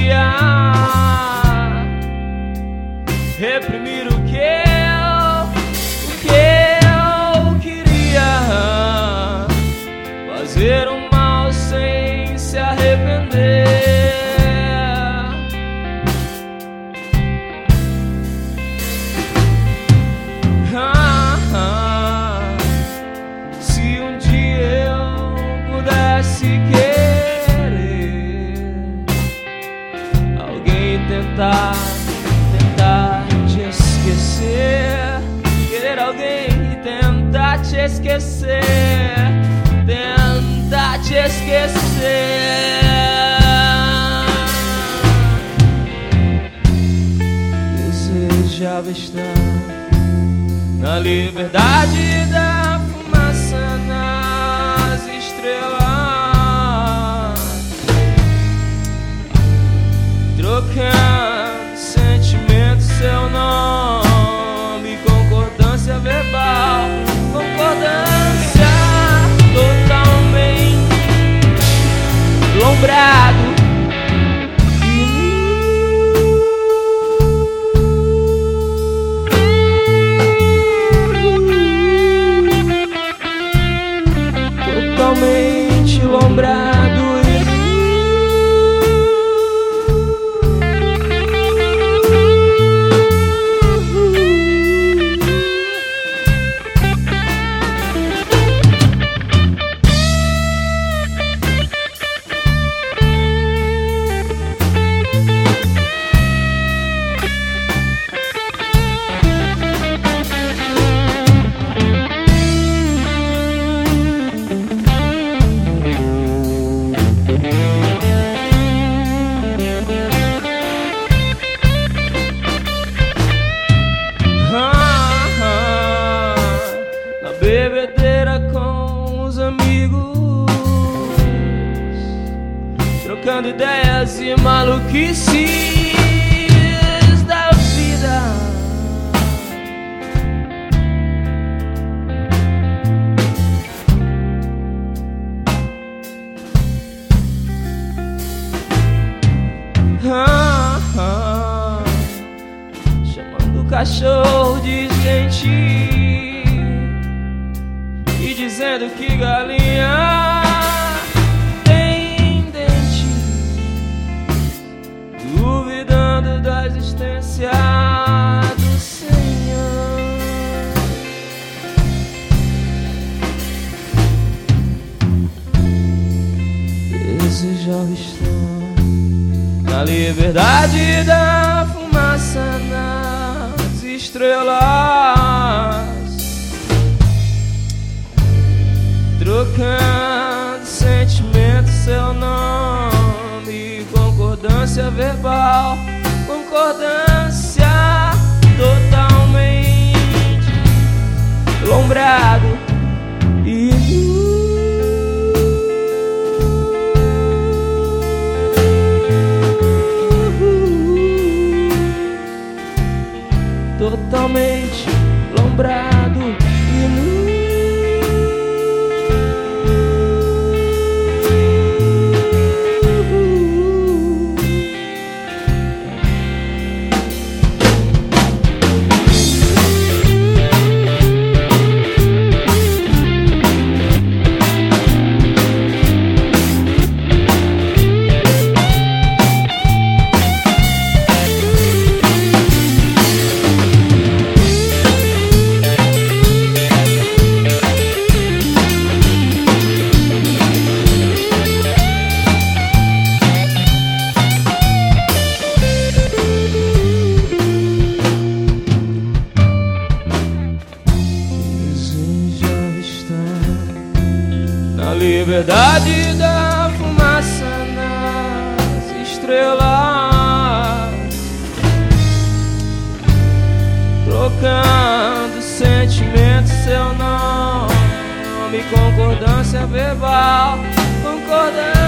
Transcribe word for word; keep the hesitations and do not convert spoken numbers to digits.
queria reprimir o que eu, o que eu queria, fazer o mal sem se arrepender. Ah, ah, se um dia eu pudesse querer alguém tentar tentar te esquecer, querer alguém e tentar te esquecer, tentar te esquecer. Desejava estar na liberdade da fumaça nas estrelas, trocando sentimento, seu nome, concordância verbal, concordância totalmente lombrado. Totalmente lombrado. Bebedeira com os amigos, trocando ideias e maluquices da vida. Ah, ah, chamando o cachorro de gentil e dizendo que galinha tem dente, duvidando da existência do Senhor. Desejava estar na liberdade da fumaça nas estrelas, trocando sentimento, seu nome, concordância verbal, concordância totalmente lombrado e totalmente lombrado e nu. Na liberdade da fumaça nas estrelas, trocando sentimento, seu nome, concordância verbal, concordância